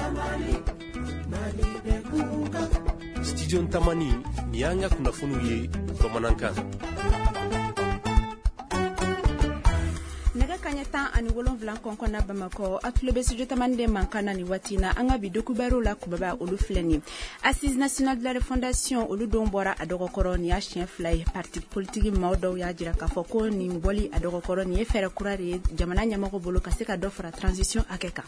Studio Ntamani ni anga kunafunu ye Bamanankan. Naga kanyata ani wolonvlan konkona Bamako atulebe studio Tamani mankana ni watina anga bidokubaru la kubaba olufleni. Assise nationale de la refondation oludombora adogokoro ni chien fly parti politique mawdo ya jira kafoko ni mboli adogokoro ni efere kurare jamana nyamako bolo kaseka dofra transition akeka.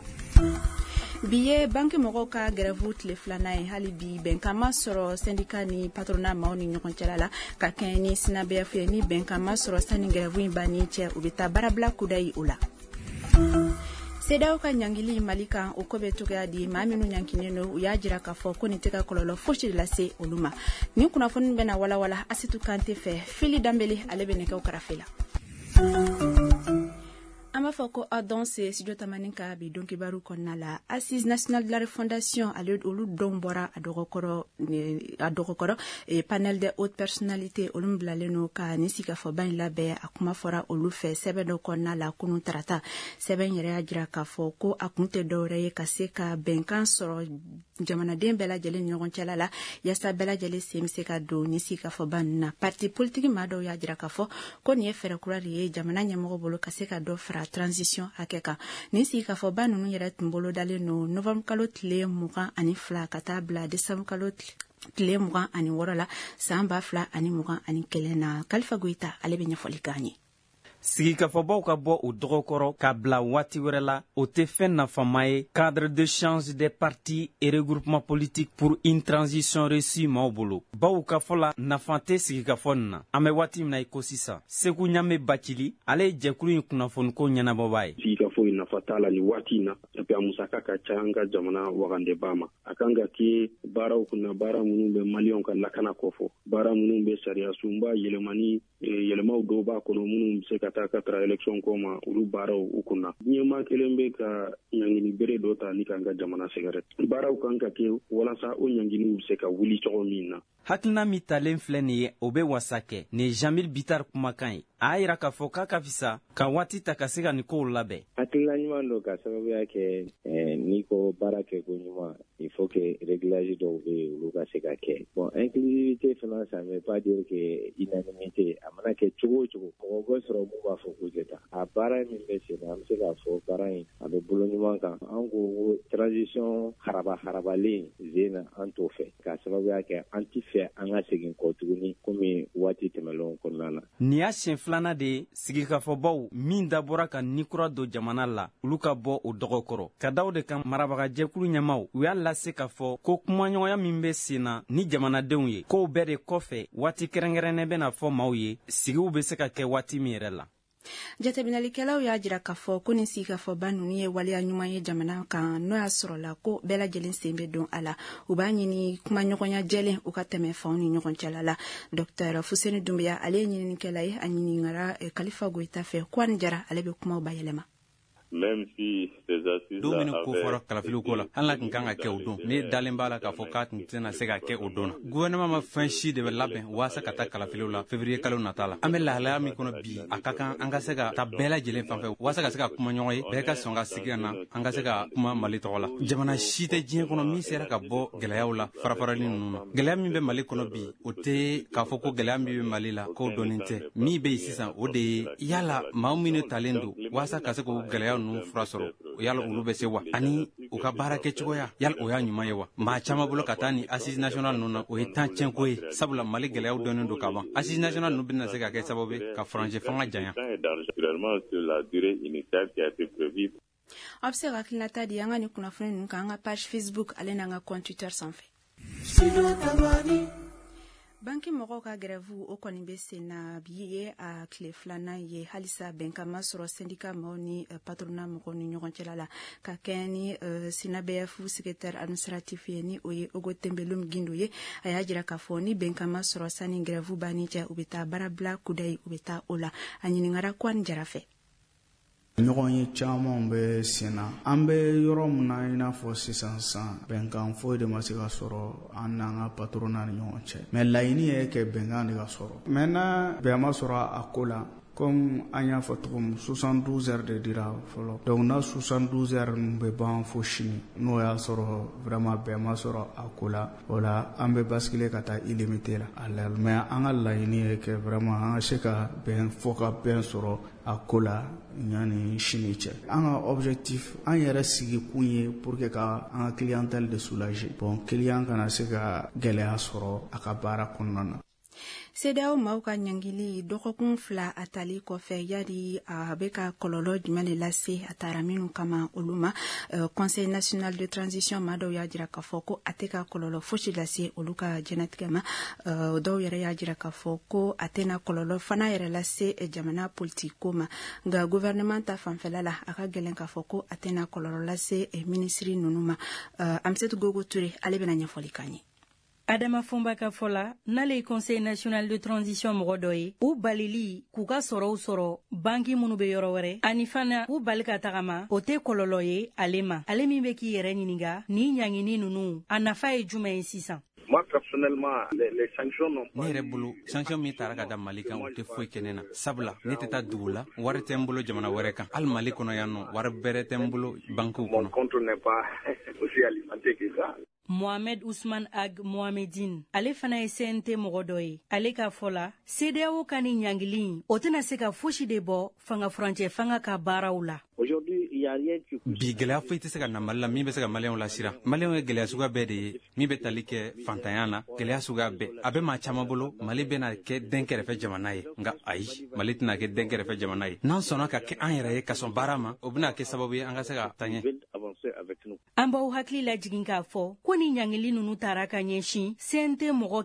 Biye banki mogo ka grève tile flana e hali bi benkama soro syndicat ni patronat maoni nyokon chalala ka keni sinabefu ni benkama soro sani grève bani che ubita barabla kudai ula Sedao ka nyangili malika ukobe tuka di maminu nyankineno uyajira kafo koni teka kololo foshi la se oluma ni kuna fon bena wala asitu kante fe fili dambeli alebene ka ukarafela Amafoko a dansé studio Tamaninka bi donki baru konnala Assise nationale de la refondation alud olu dombora adogokoro et panel de haute personnalité olum blaleno ka nisika fo ban labe akuma fora olu fe sebeno konnala kunu tarata seben yere ajira ka fo ko akunte dore ka seka benkan soro jamana den bela jele nyogon chalala yasa bela jele semse ka do nisika fo ban na parti politique mado ya ajira ka fo ko ni efere kurari jamana nyamo bolo ka seka do fra transition akeka nisi ka fo banu nu yere tumbolo dale no novembre kalot le muka ani fla katabla decembre kalot le muka ani worola samba fla ani muka ani kelena kalfa guita alebe nyafolikani Sigi ka fɔ baw ka bɔ o dɔgɔkɔrɔ ka bila waati wɛrɛ la o tɛ fɛn nafama ye cadre de change des partis et regroupements politiques pour une transition réussie maaw bolo baw ka fɔ la nafa tɛ sigi ka fɔ nin na an bɛ waati min na i ko sisan Segu Ɲame Bacili ale ye jɛkulu in kunnafoniko ɲɛnabɔbaa ye sigi ka fɔ nafa t'a la ni waati in na a musaka ka ca an ka jamana wagandeba ma a kan ka kɛ baaraw kunna baara minnu bɛ maliyɛnw ka lakana kɔfɔ baara minnu bɛ sariya sunba yɛlɛmani yɛlɛmaw dɔw b'a kɔnɔ minnu bɛ se ka taa ka tara élection ko ma olu baaraw u kunna ɲɛmaa kelen bɛ ka ɲangini bere dɔ ta ni kan ka jamana sɛgɛrɛ baaraw kan ka kɛ walasa o ɲanginiw bɛ se ka wuli cogo min na hakilina min talen filɛ nin ye o bɛ wasa kɛ nin ye Jamil Bitar kumakan ye a y'a yira k'a fɔ k'a ka fisa ka waati ta ka se ka nin kow labɛn hakilina ɲuman don ka sababuya kɛ n'i ko baara kɛ ko ɲuman il faut que réglage dɔw bɛ yen olu ka se ka kɛ bon inclusivité fana ça ne veut pas dire que unanimité a mana kɛ cogo o cogo mɔgɔ bɛ sɔrɔ mun b'a fɔ ko tɛ taa a baara min bɛ sen na an bɛ se k'a fɔ baara in a bɛ bolo ɲuman kan an ko transition harabalen zen na an t'o fɛ ka sababuya kɛ an ti fɛ an ka segin kɔ tuguni komi waati tɛmɛlenw kɔnɔna na nin y'a siɲɛ filanan de ye sigikafɔbaw min dabɔra ka nikura don jamana la olu ka bɔ o dɔgɔkɔrɔ ka daw de kan marabagajɛkulu ɲɛmaw u y'a lase k'a fɔ ko kumaɲɔgɔnya min bɛ sen na ni jamanadenw ye kow bɛɛ de kɔfɛ waati kɛrɛnkɛrɛnnen bɛna fɔ maaw ye sigiw bɛ se ka kɛ waati min yɛrɛ la Jateminalikɛlaw y'a jira k'a fɔ ko nin sigi ka fɔ ba ninnu ye waleya ɲuman ye jamana kan n'o y'a sɔrɔ la ko bɛɛ lajɛlen sen bɛ don a la u b'a ɲini kumaɲɔgɔnya jɛlen u ka tɛmɛ fanw ni ɲɔgɔn cɛla la Dr Fuseni Dunbiya ale ye ɲininikɛla ye a ɲininkara Kalifa Goyita fɛ ko ani jara ale bɛ kumaw bayɛlɛma Même si ces assises don min ko fɔra kalafiliw ko la hali n'a tun kan ka kɛ o don ne dalen b'a la k'a fɔ k'a tun tɛna se ka kɛ o don na gouvernement ma fɛn si de bɛ labɛn waasa ka taa kalafiliw la février kalo nata la an bɛ lahalaya min kɔnɔ bi a ka kan an ka se ka ta bɛɛ lajɛlen fan fɛ waasa ka se ka kuma ɲɔgɔn ye bɛɛ ka sɔn ka sigi na an ka se ka kuma Mali tɔgɔ la jamana si tɛ diɲɛ kɔnɔ min sera ka bɔ gɛlɛyaw la farafarali ninnu na gɛlɛya min bɛ Mali kɔnɔ bi o tɛ k'a fɔ ko gɛlɛya min bɛ Mali la k'o dɔnnen tɛ min bɛ yen sisan o de ye yala maa minnu talen don waasa ka se k'o gɛlɛya ninnu fura sɔrɔ yala olu bɛ se wa ani u ka baara kɛ cogoya yala o y'a ɲuman ye wa maa caman bolo ka taa ni assise nationale ninnu na o ye temps tiɲɛko ye sabula Mali gɛlɛyaw dɔnnen don ka ban assise nationale ninnu bɛna se ka kɛ sababu ye ka faransɛ fanga janya a bɛ se ka hakilinata di an ka nin kunnafoni ninnu kan an ka page Facebook ale n'an ka compte Twitter sanfɛ banki mɔgɔw ka grève o kɔni bɛ sen na bi ye a tile filanan ye halisa bɛnkama sɔrɔ syndicat maaw ni patronat mɔgɔw ni ɲɔgɔn cɛla la ka kɛ ni SINABF secrétaire administratif ye ni o ye Ogo Tembelum Gindo ye a y'a jira k'a fɔ ni bɛnkama sɔrɔ sani grève banni cɛ u bɛ taa baara bila kudayi u bɛ taa o la a ɲininkara ko ani jara fɛ ɲɔgɔn ye caman bɛ sen na an bɛ yɔrɔ min na i n'a fɔ sisan bɛnkan foyi de ma se ka sɔrɔ an n'an ka patronat ni ɲɔgɔn cɛ mais laɲini ye kɛ bɛnkan de ka sɔrɔ maintenant bɛn ma sɔrɔ a ko la comme an y'a fɔ cogo min 72 heures de dira fɔlɔ donc na 72 heures ninnu bɛ ban fo sini n'o y'a sɔrɔ vraiment bɛn ma sɔrɔ a ko la o la an bɛ basculer ka taa illimité la mais an ka laɲini ye kɛ vraiment an ka se ka bɛn fɔ ka bɛn sɔrɔ a ko la yani sini cɛ an ka objectif an yɛrɛ sigi kun ye pour que ka an ka clientèle de soulager bon client kana se ka gɛlɛya sɔrɔ a ka baara kɔnɔna na. CEDEAO maaw ka ɲangili dɔgɔkun 2 a tali kɔfɛ yari a bɛ ka kɔlɔlɔ jumɛn de lase a taara minnu kama olu ma. Conseil national de transition maa dɔw y'a jira k'a fɔ ko a tɛ ka kɔlɔlɔ fosi lase olu ka jɛnatigɛ ma. Dɔw yɛrɛ y'a jira k'a fɔ ko a tɛna kɔlɔlɔ fana yɛrɛ lase jamana politiko ma nka gouvernement ta fanfɛla la a ka gɛlɛn k'a fɔ ko a tɛna kɔlɔlɔ lase ministre ninnu ma. Amsetu Gogo Touré ale bɛna ɲɛfɔli k'an ye. Adama Fomba ka fɔla n'ale Conseil national de transition mɔgɔ dɔ ye u balili k'u ka sɔrɔ banki minnu bɛ yɔrɔ wɛrɛ ani fana u bali ka tagama o tɛ kɔlɔlɔ ye ale ma ale min bɛ k'i yɛrɛ ɲininka ni ɲangini ninnu a nafa ye jumɛn ye sisan. Moi personnellement les sanctions n'ont pas. Ne yɛrɛ bolo sanction min taara ka da Mali kan o tɛ foyi kɛ ne na sabula ne tɛ taa dugu la wari tɛ n bolo jamana wɛrɛ kan hali Mali kɔnɔ yan nɔ wari bɛrɛ tɛ n bolo bankiw kɔnɔ. Mon compte n'est pas aussi alimenté que ça. Mohamed Ousmane Ag Mohamedine ale fana ye CNT mɔgɔ dɔ ye ale ka fɔla CEDEAO ka ni ɲangili o tɛna se ka fosi de bɔ fanga furancɛ fanga ka baaraw la. Bi gɛlɛya foyi tɛ se ka na Mali la min bɛ se ka maliyɛnw lasira maliyɛnw ye gɛlɛya suguya bɛɛ de ye min bɛ tali kɛ fantanya na gɛlɛya suguya bɛɛ a bɛ maa caman bolo Mali bɛna kɛ den kɛrɛfɛ jamana ye nka ayi Mali tɛna kɛ den kɛrɛfɛ jamana ye n'an sɔnna ka kɛ an yɛrɛ ye ka sɔn baara ma o bɛna kɛ sababu ye an ka se ka taa ɲɛ. An b'aw hakili lajigin k'a fɔ ko ni ɲangili ninnu taara ka ɲɛsin CNT mɔgɔ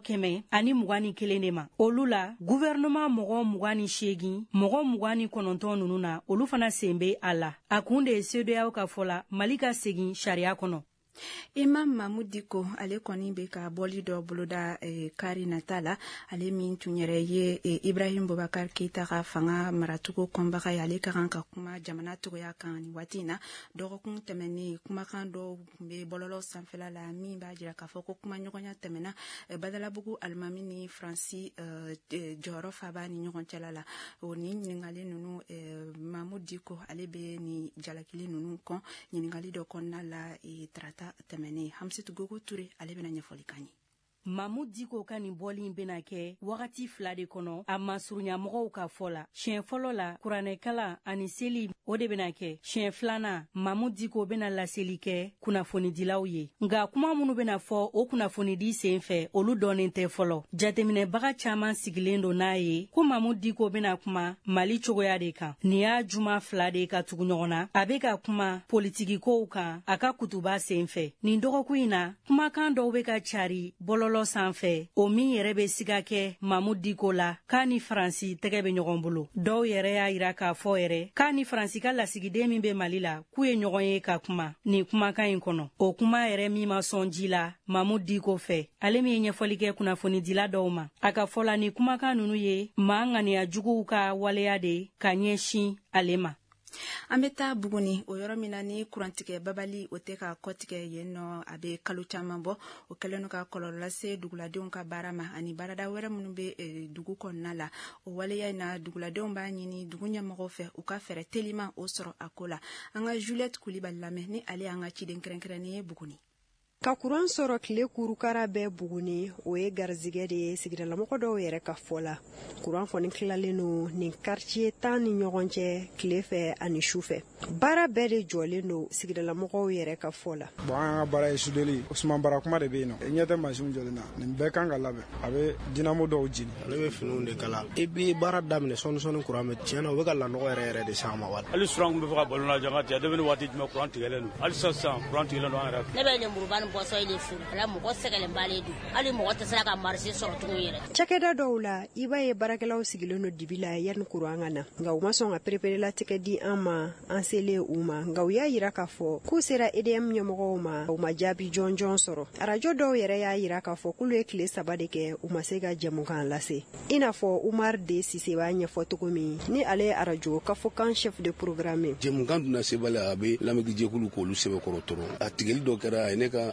121 de ma olu la gouvernement mɔgɔ 28 mɔgɔ 29 ninnu na olu fana sen bɛ a la a kun de ye CEDEAO ka fɔla Mali ka segin sariya kɔnɔ. Imam Mahmoud Diko ale kɔni bɛ ka bɔli dɔ boloda kari nata la ale min tun yɛrɛ ye Ibrahim Boubacar Keita ka fanga maracogo kɔnbaga ye ale ka kan ka kuma jamana togoya kan ni waati in na dɔgɔkun tɛmɛnen kumakan dɔw tun bɛ bɔlɔlɔ sanfɛla la min b'a jira k'a fɔ ko kuma ɲɔgɔnya tɛmɛna Badalabugu Alimami ni Faransi jɔyɔrɔ fa b'a ni ɲɔgɔn cɛla la o ni ɲininkali ninnu Mahmoud Diko ale bɛ ni jalakili ninnu kɔn ɲininkali dɔ kɔnɔna la tarata tɛmɛnen Hamsetu Gogo Touré ale bɛna ɲɛfɔli k'an ye. Mahmoud Diko ka nin bɔli in bɛna kɛ wagati 2 de kɔnɔ a masurunyamɔgɔw ka fɔ la siɲɛ fɔlɔ la kuranɛkala ani seli o de bɛna kɛ siɲɛ 2nan Mahmoud Diko bɛna laseli kɛ kunnafonidilaw ye nka kuma minnu bɛna fɔ o kunnafonidi sen fɛ olu dɔɔnin tɛ fɔlɔ jateminɛbaga caman sigilen don n'a ye ko Mahmoud Diko bɛna kuma Mali cogoya de kan nin y'a juma 2 de ka tugu ɲɔgɔn na a bɛ ka kuma politikikow kan a ka kutuba sen fɛ nin dɔgɔkun in na kumakan dɔw bɛ ka cari bɔlɔlɔ sanfɛ o min yɛrɛ bɛ siga kɛ Mahmoud Diko la k'a ni Faransi tɛgɛ bɛ ɲɔgɔn bolo dɔw yɛrɛ y'a yira k'a fɔ yɛrɛ k'a ni Faransi ka lasigiden min bɛ Mali la k'u ye ɲɔgɔn ye ka kuma nin kumakan in kɔnɔ o kuma yɛrɛ min ma sɔn ji la Mahmoud Diko fɛ ale min ye ɲɛfɔli kɛ kunnafonidila dɔw ma a ka fɔla ni kumakan ninnu ye maa ŋaniya juguw ka waleya de ka ɲɛsin ale ma. An bɛ taa Buguni o yɔrɔ min na ni kurantigɛ babali o tɛ ka kɔtigɛ yen nɔ a bɛ kalo caman bɔ o kɛlen no ka kɔlɔlɔ lase duguladenw ka baara ma ani baarada wɛrɛ minnu bɛ dugu kɔnɔna la o waleya in na duguladenw b'a ɲini dugu ɲɛmɔgɔw fɛ u ka fɛɛrɛ teliman o sɔrɔ a ko la an ka Juliette Kulibali lamɛn ni ale y'an ka ciden kɛrɛnkɛrɛnnen ye Buguni. Ka kuran sɔrɔ tile kurukara bɛɛ Buguni o ye garizigɛ de ye sigidalamɔgɔ dɔw yɛrɛ ka fɔ la kuran fɔni tilalen no nin quartier 10 ni ɲɔgɔn cɛ tile fɛ ani su fɛ baara bɛɛ de jɔlen do sigidalamɔgɔw yɛrɛ ka fɔ la. Bon an ka baara ye sudeli Usman bara kuma de bɛ yen nɔ ɲɛ tɛ machine jɔlen na nin bɛɛ kan ka labɛn a bɛ dinamo dɔw jeni ale bɛ finiw de kala i bɛ baara daminɛ sɔni kuran mɛ tiɲɛna o bɛ ka lanɔgɔ yɛrɛ de san ma wali hali suran kun bɛ fɔ ka balo na jama cɛ depuis waati jumɛn kuran tigɛlen do hali sisan kuran tigɛlen do an yɛrɛ ne bɛ lemuruba ni bɔsɔ ile furu ala mɔgɔ sɛgɛlen b'ale do hali mɔgɔ tɛ se ka marché sɔrɔ tugun yɛrɛ cakɛda dɔw la i b'a ye baarakɛlaw sigilen do dibi la yanni kuran ka na nka u ma sɔn ka perepere-latigɛ di an ma an selen u ma nka u y'a yira k'a fɔ k'u sera EDM ɲɛmɔgɔw ma u ma jaabi jɔnjɔn sɔrɔ arajo dɔw yɛrɛ y'a yira k'a fɔ k'olu ye tile 3 de kɛ u ma se ka jɛmukan lase i n'a fɔ Umar de Sise b'a ɲɛfɔ cogo min ni ale ye arajo kafokan chef de programme jɛmukan duna sebali a bɛ lamɛnni jɛkulu k'olu sɛbɛkɔrɔ tɔrɔ a tigɛli dɔ kɛra a ye ne ka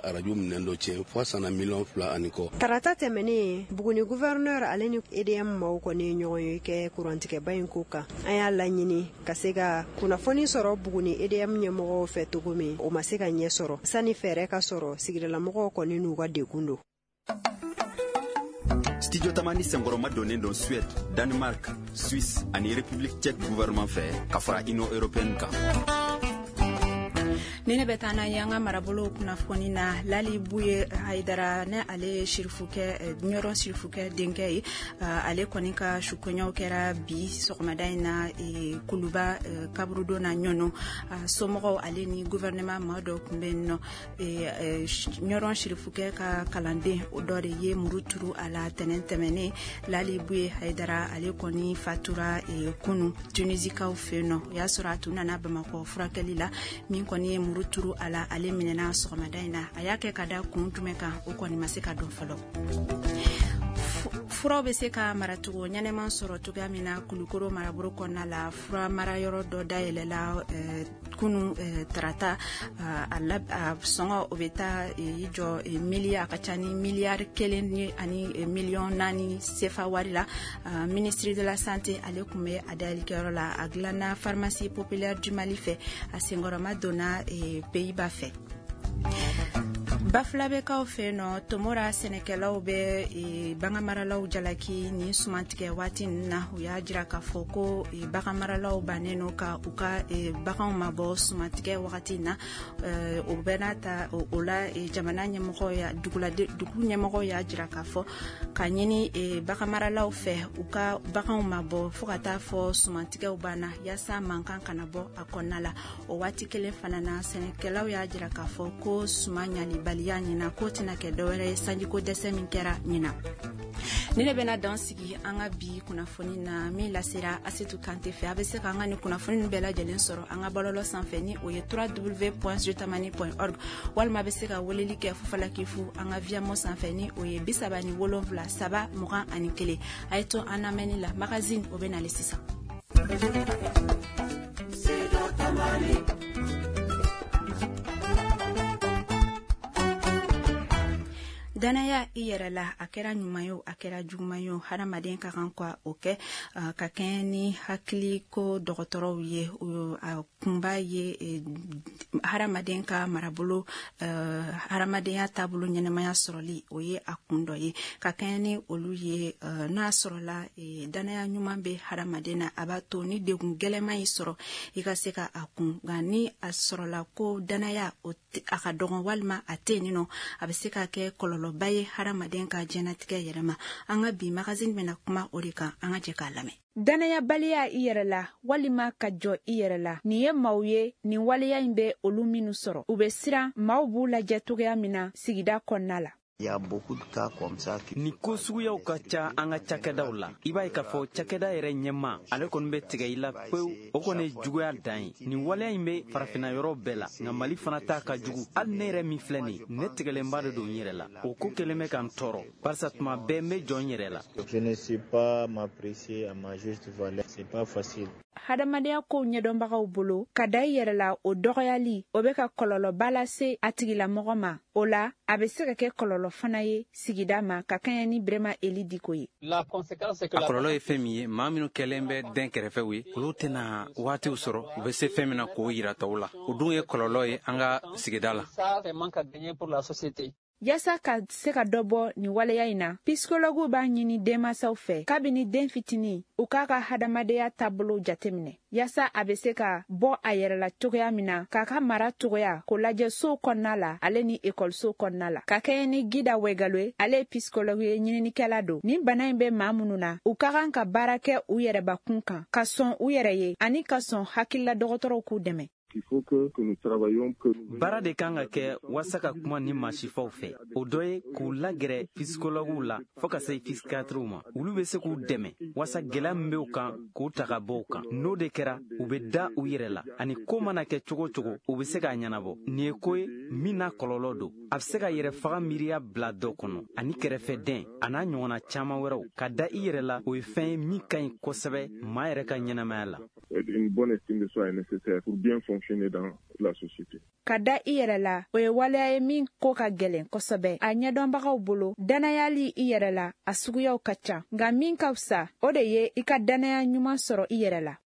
arajo minɛn dɔ tiɲɛ fo sana $2 ani kɔ. Tarata tɛmɛnen Buguni gouverneur ale ni EDM maaw kɔni ɲɔgɔn ye kɛ kurantigɛba in ko kan. An y'a laɲini ka se ka kunnafoni sɔrɔ Buguni EDM ɲɛmɔgɔw fɛ cogo min o ma se ka ɲɛ sɔrɔ. Sani fɛɛrɛ ka sɔrɔ sigidalamɔgɔw kɔni n'u ka degun don. Studio Tamani Sengoroma donnen don Suède, Danemark, Suisse ani République tchèque gouvernement fɛ ka fara Union européenne kan. Nene betana yanga marabolo kunnafoni na Lali Buye Haidara ne ale shirifukɛ ɲɔrɔn shirifukɛ denkɛ ye ale kɔni ka shukonyaw kɛra bi sɔgɔmada in na Kuluba kaburudo na ɲɔnɔ somɔgɔw ale ni gouvernement ma dɔ kun bɛ yen nɔ ɲɔrɔn shirifukɛ ka kalanden o dɔ de ye muru turu a la tɛnɛn tɛmɛnen Lali Buye Haidara ale kɔni fatura kunu Tunisikaw fɛ yen nɔ o y'a sɔrɔ a tun nana Bamakɔ furakɛli la min kɔni ye muru turu a la ale minɛna sɔgɔmada in na a y'a kɛ ka da kun jumɛn kan o kɔni ma se ka dɔn fɔlɔ. Furaw bɛ se ka maracogo ɲɛnɛman sɔrɔ cogoya min na Kulukoro marabolo kɔnɔna la fura marayɔrɔ dɔ dayɛlɛla kunu tarata a sɔngɔ o bɛ taa jɔ a ka ca ni miliyari 1 ani miliyɔn 4 CFA wari la ministre de la santé ale kun bɛ a dayalikɛyɔrɔ la a dilanna pharmacie populaire du Mali fɛ a senkɔrɔma donna Pays-Bas fɛ. Bafulabekaw fɛ nɔ tomora sɛnɛkɛlaw bɛ baganmaralaw jalaki ni sumantigɛ waati na u y'a jira k'a fɔ ko baganmaralaw bannen no ka u ka baganw mabɔ sumantigɛ wagati na o bɛ n'a ta o la jamana ɲɛmɔgɔ ya dugu ɲɛmɔgɔ y'a jira k'a fɔ ka ɲini baganmaralaw fɛ u ka baganw mabɔ fo ka taa fɔ sumantigɛw banna yaasa mankan kana bɔ a kɔnɔna la o waati kelen fana na sɛnɛkɛlaw y'a jira k'a fɔ ko suman ɲalibali ɲina ko tɛna kɛ dɔwɛrɛ ye sanjiko dɛsɛ min kɛra ɲina. Ne bɛna dan sigi an ka bi kunnafoni na min lasera Asetu Kante fɛ a bɛ se ka an ka ni kunnafoni bɛɛ lajɛlen sɔrɔ an ka bɔlɔlɔ sanfɛ ni o ye www.jotamani.org walima bɛ se ka weleli kɛ Fufalakifu an ka Viamo sanfɛ ni o ye 37 3 21 a ye to an lamɛnni la magazine o bɛ nale sisan. Danaya i yɛrɛ la a kɛra ɲuman ye a kɛra juguman ye hadamaden ka kan ka o kɛ ka kɛɲɛ ni hakili ko dɔgɔtɔrɔw ye a kunba ye hadamaden ka marabolo hadamadenya taabolo ɲɛnamaya sɔrɔli o ye a kun dɔ ye ka kɛɲɛ ni olu ye n'a sɔrɔla danaya ɲuman bɛ hadamaden na a b'a to ni degun gɛlɛman y'i sɔrɔ i ka se ka a kun nka ni a sɔrɔla ko danaya a ka dɔgɔn walima a tɛ yen nɔ a bɛ se ka kɛ kɔlɔlɔba ye hadamaden ka jɛnatigɛ yɛrɛ ma an ka bi magazine bɛna kuma o de kan an ka jɛ k'a lamɛn. Danayabaliya i yɛrɛ la walima ka jɔ i yɛrɛ la nin ye maaw ye nin waleya in bɛ olu minnu sɔrɔ u bɛ siran maaw b'u lajɛ cogoya min na sigida kɔnɔna la. Ni ko suguyaw ka ca an ka cakɛdaw la i b'a ye k'a fɔ cakɛda yɛrɛ ɲɛma ale kɔni bɛ tigɛ i la pewu o kɔni ye juguya dan ye nin waleya in bɛ farafina yɔrɔ bɛɛ la nka Mali fana t'a ka jugu hali ne yɛrɛ min filɛ nin ne tigɛlenba de don n yɛrɛ la o ko kelen bɛ ka n tɔɔrɔ barisa tuma bɛɛ n bɛ jɔ n yɛrɛ la. Je ne sais pas m'apprécier à ma juste valeur, c'est pas facile. Hadamadenya kow ɲɛdɔnbagaw bolo ka da i yɛrɛ la o dɔgɔyali o bɛ ka kɔlɔlɔba lase a tigilamɔgɔ ma o la a bɛ se ka kɛ kɔlɔlɔ fana ye sigida ma ka kɛɲɛ ni Birema Eli Diko ye. A kɔlɔlɔ ye fɛn min ye maa minnu kɛlen bɛ den kɛrɛfɛw ye olu tɛna waatiw sɔrɔ u bɛ se fɛn min na k'o yira tɔw la o dun ye kɔlɔlɔ ye an ka sigida la. Yasa ka se ka dɔ bɔ nin waleya in na psikologuw b'a ɲini denmansaw fɛ kabini den fitinin u k'a ka hadamadenya taabolo jateminɛ yasa a bɛ se ka bɔ a yɛrɛ la cogoya min na k'a ka mara cogoya k'o lajɛ sow kɔnɔna la ale ni ekɔlisow kɔnɔna la ka kɛɲɛ ni Gida Wegalo ale ye psikologu ye ɲininikɛla don ni bana in bɛ maa minnu na u ka kan ka baara kɛ u yɛrɛbakun kan ka sɔn u yɛrɛ ye ani ka sɔn hakilila dɔgɔtɔrɔw k'u dɛmɛ. Baara de kan ka kɛ walasa ka kuma ni maasifaw fɛ o dɔ ye k'u lagɛrɛ psikologuw la fɔɔ ka se psikiyatriw ma olu bɛ se k'u dɛmɛ walasa gɛlɛya min bɛ u kan k'u ta ka bɔ u kan n'o de kɛra u bɛ da u yɛrɛ la ani ko mana kɛ cogo cogo u bɛ se k'a ɲɛnabɔ nin ye ko ye min n'a kɔlɔlɔ don a bɛ se ka yɛrɛ faga miiriya bila dɔ kɔnɔ ani kɛrɛfɛden a n'a ɲɔgɔnna caman wɛrɛw ka da i yɛrɛ la o ye fɛn ye min ka ɲi kosɛbɛ maa yɛrɛ ka ɲɛnamaya la. une bonne estime de soi est nécessaire pour bien fonctionner dans la société. Ka da i yɛrɛ la o ye waleya ye min ko ka gwɛlɛn kosɛbɛ a ɲɛdɔnbagaw bolo danayali i yɛrɛ la a suguyaw ka ca nka min ka fisa o de ye i ka danaya ɲuman sɔrɔ i yɛrɛ la